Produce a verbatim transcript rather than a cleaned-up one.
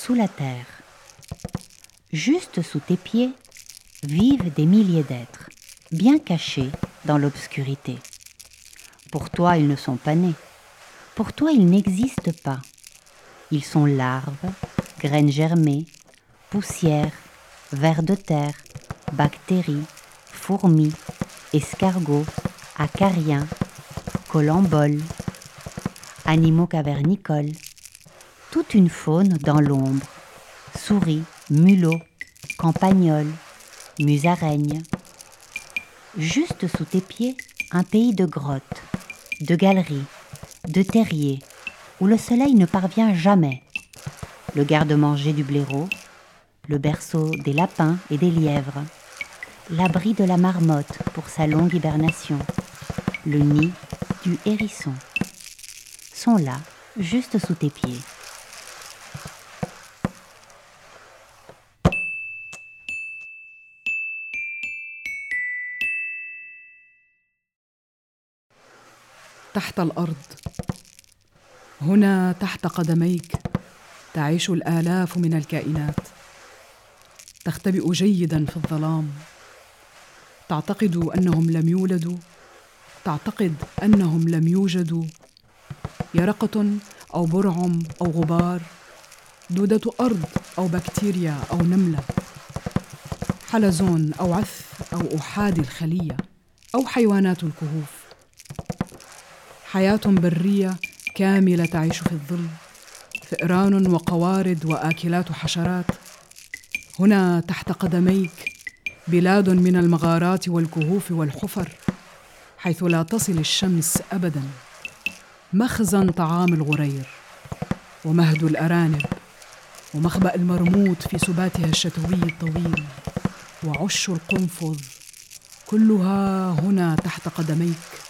sous la terre. Juste sous tes pieds vivent des milliers d'êtres, bien cachés dans l'obscurité. Pour toi, ils ne sont pas nés. Pour toi, ils n'existent pas. Ils sont larves, graines germées, poussières, vers de terre, bactéries, fourmis, escargots, acariens, colamboles, animaux cavernicoles, toute une faune dans l'ombre, souris, mulots, campagnols, musaraignes. Juste sous tes pieds, un pays de grottes, de galeries, de terriers, où le soleil ne parvient jamais. Le garde-manger du blaireau, le berceau des lapins et des lièvres, l'abri de la marmotte pour sa longue hibernation, le nid du hérisson, sont là, juste sous tes pieds. تحت الأرض، هنا تحت قدميك تعيش الآلاف من الكائنات، تختبئ جيداً في الظلام، تعتقد أنهم لم يولدوا، تعتقد أنهم لم يوجدوا، يرقة أو برعم أو غبار، دودة أرض أو بكتيريا أو نملة، حلزون أو عث أو أحادي الخلية أو حيوانات الكهوف. حياة برية كاملة تعيش في الظل، فئران وقوارض وآكلات حشرات. هنا تحت قدميك بلاد من المغارات والكهوف والحفر، حيث لا تصل الشمس أبداً، مخزن طعام الغرير ومهد الأرانب ومخبأ المرموت في سباتها الشتوي الطويل وعش القنفذ، كلها هنا تحت قدميك.